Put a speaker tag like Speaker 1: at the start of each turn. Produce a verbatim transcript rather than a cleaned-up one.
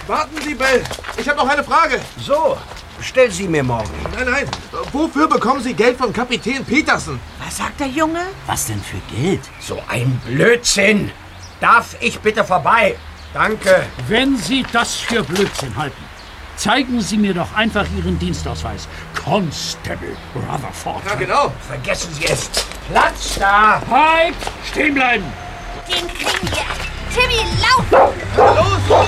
Speaker 1: Warten Sie, Bell. Ich habe noch eine Frage.
Speaker 2: So, stell sie mir morgen.
Speaker 1: Nein, nein. Wofür bekommen Sie Geld von Kapitän Petersen?
Speaker 3: Was sagt der Junge?
Speaker 4: Was denn für Geld?
Speaker 2: So ein Blödsinn. Darf ich bitte vorbei? Danke.
Speaker 5: Wenn Sie das für Blödsinn halten, zeigen Sie mir doch einfach Ihren Dienstausweis. Constable Rutherford.
Speaker 1: Ja, genau.
Speaker 2: Vergessen Sie es. Platz da.
Speaker 5: Pike, stehen bleiben.
Speaker 6: Den kriegen wir. Timmy, lauf!
Speaker 1: Los!